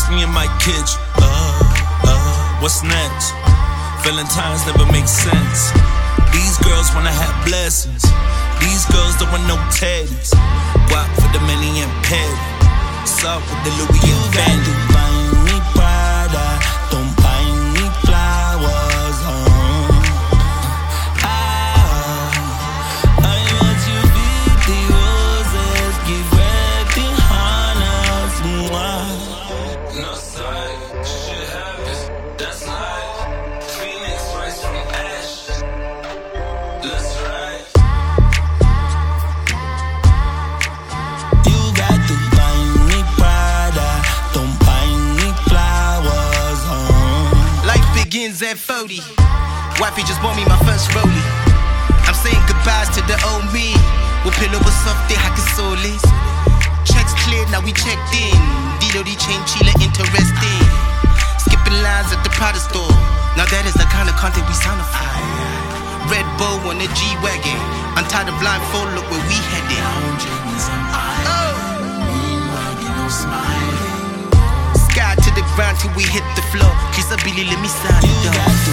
me in my kitchen. What's next? Valentine's never make sense. These girls wanna have blessings. These girls don't want no teddies. Walk for the many and petty. Suck with the Louis and Fendi. Buy me Prada, don't buy me flowers. I want you with the roses, give red the honors. No side, shit happens, that's life. Phoenix rise from ash. Let's ride. You got to buy me Prada, don't buy me flowers. Life begins at 40. Wifey just bought me my first rollie. I'm saying goodbyes to the old me. We'll pillow with soft hakisolis. Checks cleared, now we checked in. Dilo di chain chile interesting. Skipping lines at the Prada store. Now that is the kind of content we sound for. Red Bull on the G-Wagon. Untie the blindfold, look where we headed. Sky to the ground till we hit the floor. Kiss a Billy, let me sign it, dog.